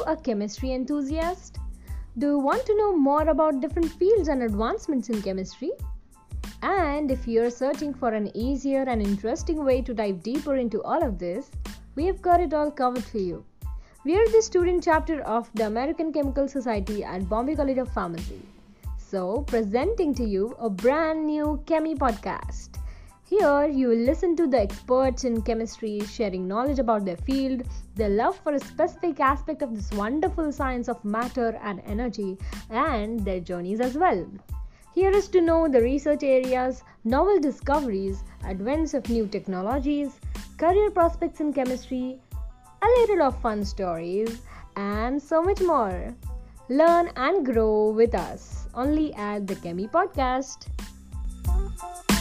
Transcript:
a chemistry enthusiast? Do you want to know more about different fields and advancements in chemistry? And if you're searching for an easier and interesting way to dive deeper into all of this, we have got it all covered for you. We are the student chapter of the American Chemical Society at Bombay College of Pharmacy. So, presenting to you a brand new Chemi podcast. Here, you will listen to the experts in chemistry sharing knowledge about their field, their love for a specific aspect of this wonderful science of matter and energy, and their journeys as well. Here is to know the research areas, novel discoveries, advents of new technologies, career prospects in chemistry, a little of fun stories, and so much more. Learn and grow with us only at the Chemi Podcast.